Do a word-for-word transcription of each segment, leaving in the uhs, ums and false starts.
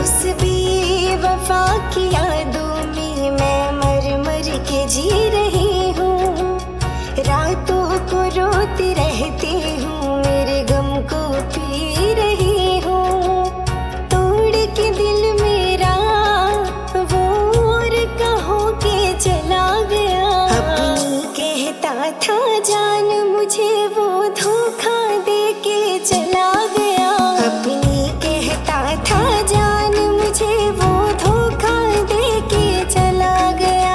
उस बेवफा की यादों में मैं मर मर के जी रही हूँ। रातों को रोती रहती हूँ, मेरे गम को पी रही हूँ। तोड़ के दिल मेरा वो और कहो के चला गया। अपनी कहता था जान मुझे, वो धोखा दे के चला गया। अपनी कहता था जान मुझे, वो धोखा दे के चला गया।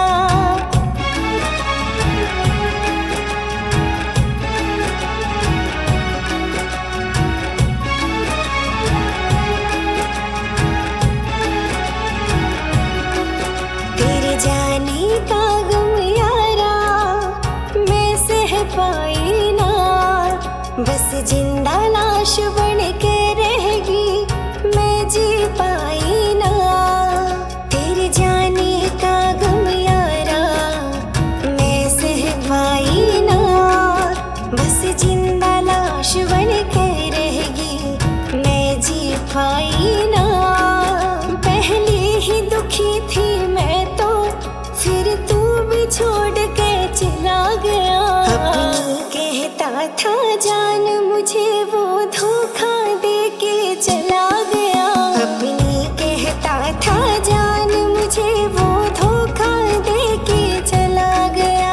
तेरे जाने का गम यारा मैं सह पाई ना, बस जिंदा लाश बन के रहेगी मैं जी पाई ना। तेरे जाने का गम यारा मैं सह पाई ना, बस जिंदा लाश बन के रहेगी मैं जी पाई ना। पहले ही दुखी थी मैं तो, फिर तू भी छोड़ के चला गया। अपनी कहता था जान मुझे, वो धोखा दे के चला गया। अपनी कहता था जान मुझे, वो धोखा दे के चला गया।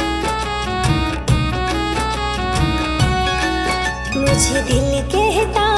मुझे दिल कहता